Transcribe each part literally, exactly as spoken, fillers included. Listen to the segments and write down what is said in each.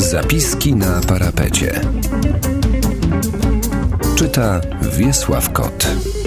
Zapiski na parapecie. Czyta Wiesław Kot.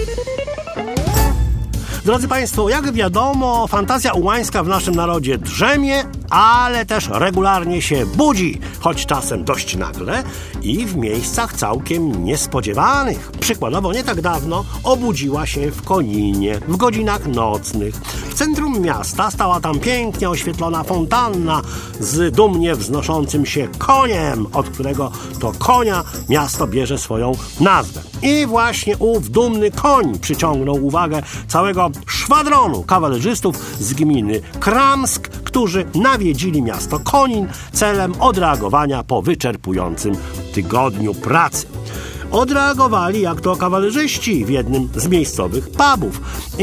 Drodzy Państwo, jak wiadomo, fantazja ułańska w naszym narodzie drzemie, ale też regularnie się budzi, choć czasem dość nagle i w miejscach całkiem niespodziewanych. Przykładowo nie tak dawno obudziła się w Koninie w godzinach nocnych. W centrum miasta stała tam pięknie oświetlona fontanna z dumnie wznoszącym się koniem, od którego to konia miasto bierze swoją nazwę. I właśnie ów dumny koń przyciągnął uwagę całego szwadronu kawalerzystów z gminy Kramsk, którzy nawiedzili miasto Konin celem odreagowania po wyczerpującym tygodniu pracy. Odreagowali jak to kawalerzyści w jednym z miejscowych pubów.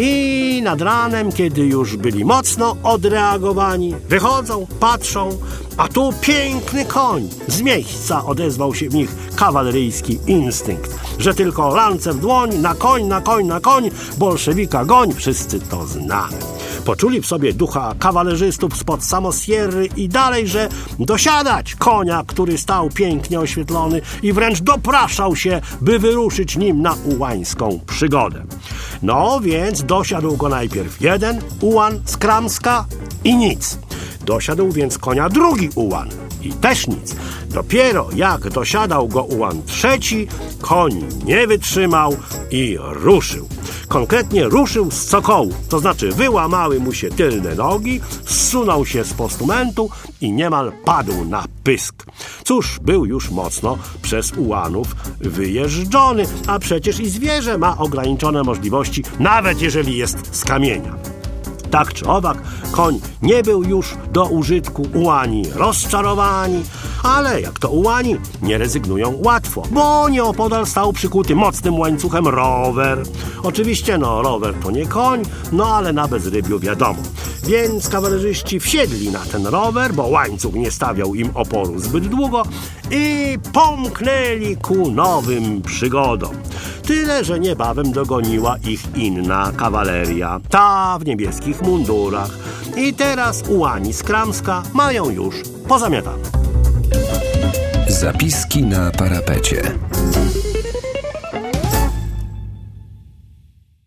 I nad ranem, kiedy już byli mocno odreagowani, wychodzą, patrzą, a tu piękny koń. Z miejsca odezwał się w nich kawaleryjski instynkt, że tylko lance w dłoń, na koń, na koń, na koń, bolszewika goń, wszyscy to znamy. Poczuli w sobie ducha kawalerzystów spod Samosierry i dalej, że dosiadać konia, który stał pięknie oświetlony i wręcz dopraszał się, by wyruszyć nim na ułańską przygodę. No więc dosiadł go najpierw jeden ułan z Kramska i nic. Dosiadł więc konia drugi ułan i też nic. Dopiero jak dosiadał go ułan trzeci, koń nie wytrzymał i ruszył. Konkretnie ruszył z cokołu, to znaczy wyłamały mu się tylne nogi, zsunął się z postumentu i niemal padł na pysk. Cóż, był już mocno przez ułanów wyjeżdżony, a przecież i zwierzę ma ograniczone możliwości, nawet jeżeli jest z kamienia. Tak czy owak, koń nie był już do użytku, ułani rozczarowani, ale jak to ułani, nie rezygnują łatwo, bo nieopodal stał przykuty mocnym łańcuchem rower. Oczywiście, no, rower to nie koń, no ale na bezrybiu wiadomo. Więc kawalerzyści wsiedli na ten rower, bo łańcuch nie stawiał im oporu zbyt długo i pomknęli ku nowym przygodom. Tyle, że niebawem dogoniła ich inna kawaleria, ta w niebieskich mundurach. I teraz ułani z Kramska mają już pozamiatane. Zapiski na parapecie.